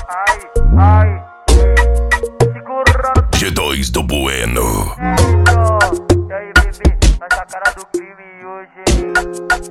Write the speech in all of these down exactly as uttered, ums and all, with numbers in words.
Ai, ai, segurando. G dois do Bueno. E aí, bebê, nós tá cara do crime hoje, hein?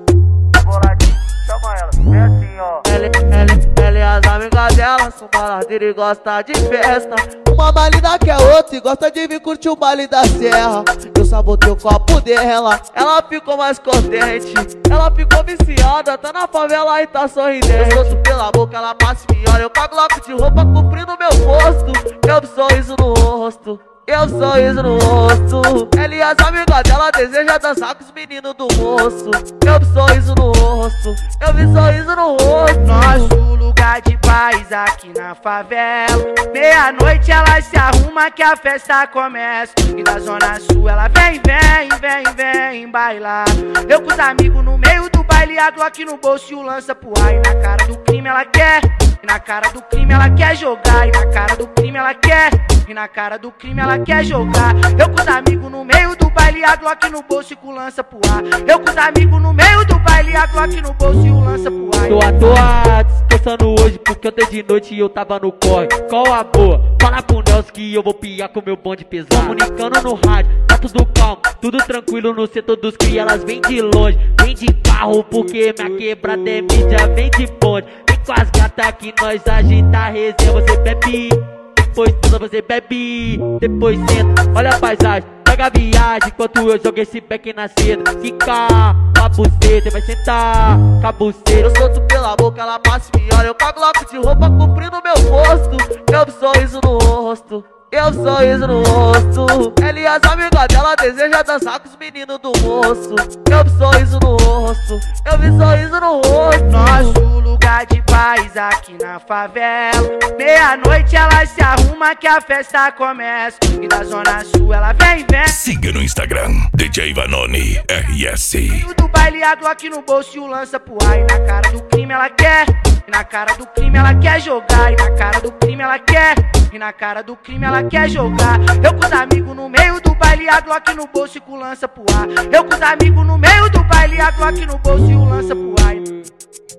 Boladinho, chama ela, é assim, ó. Ela, ela, ela e as amigas dela são baladeiras e gosta de festa. Uma mais linda que a outra e gosta de vir curtir o baile da serra. Eu sabotei o copo dela, ela ficou mais contente. Ela ficou viciada, tá na favela e tá sorridente. Eu solto pela boca, ela passa e me olha. Eu cago logo de roupa cobrindo meu rosto. Eu sorriso no rosto, eu sorriso no rosto. Ela e as amigas dela desejam dançar com os meninos do moço. Eu sorriso no rosto, eu vi sorriso no rosto. Nosso lugar de paz aqui na favela. Meia-noite ela se arruma que a festa começa. E da zona sul ela vem, vem, vem, vem bailar. Eu com os amigos no meio do baile, a Glock no bolso e o lança pro ar. E na cara do crime ela quer, e na cara do crime ela quer jogar. E na cara do crime ela quer, e na cara do crime ela quer jogar. Eu com os amigos no meio do baile, a Glock no bolso e com o lança pro ar. Eu com os amigos no meio do baile, a Glock no bolso e o lança pro ar. Tô à toa, descansando hoje porque ontem de noite eu tava no corre. Qual a boa? Fala pro Nelson que eu vou piar com meu bonde pesado. Comunicando no rádio, tá tudo calmo, tudo tranquilo no setor dos cria. Elas vêm de longe, vêm de carro porque minha quebrada é mídia, vem de bonde. Vem com as gatas que nós agita a resenha. Você bebe, depois tudo você bebe, depois senta, olha a paisagem, pega a viagem enquanto eu jogo esse back na seda. Fica com a buceta, vai sentar com a buceta. Eu solto pela boca, ela passa e me olha. Eu cago logo de roupa cobrindo meu rosto. Eu sorriso no rosto, eu sorriso no rosto. Ela e as amigas dela desejam dançar com os meninos do moço. Eu sorriso no rosto, eu vi sorriso no rosto. Nosso lugar de paz aqui na favela. Meia-noite ela se arruma que a festa começa. E da zona sul ela vem, vem. Siga no Instagram, D J Vanoni R S. Do baile a Glock no bolso e o lança pro ar. E na cara do crime ela quer, e na cara do crime ela quer jogar. E na cara do crime ela quer, e na cara do crime ela quer jogar. Eu com os amigos no meio do baile, a Glock no bolso e com o lança pro ar. Eu com os amigos no meio do baile, a Glock no bolso e o lança pro ar.